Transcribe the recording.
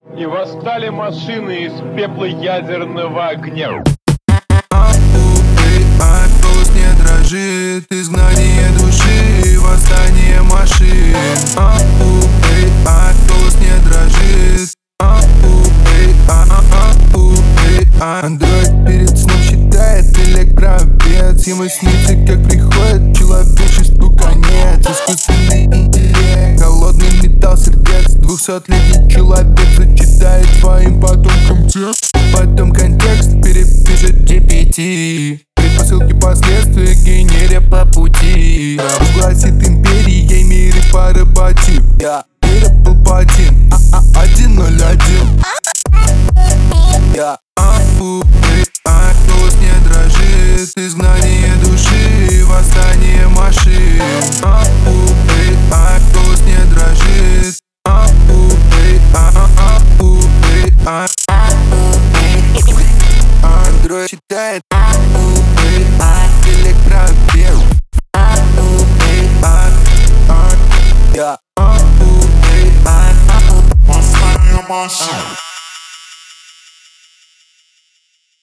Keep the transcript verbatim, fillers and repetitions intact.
И восстали машины из пепла ядерного огня. Голос не дрожит, изгнание души, восстание машин. Голос не дрожит. Андроид перед сном считает электрообед. Ему снится, как приходит человечеству конец. Искусственный интеллект, холодный металл сердец. Двухсотлетний человек зачитает своим потомкам текст. Потом контекст перепишет джи пи ти. Предпосылки, последствия, генеря по пути. Разгласит империей мире поработив. Я перепал по один, а один ноль один. Я голос не дрожит, изгнание души, восстание машин. Голос не дрожит. Андроид читает электрообед. Я восстание машин.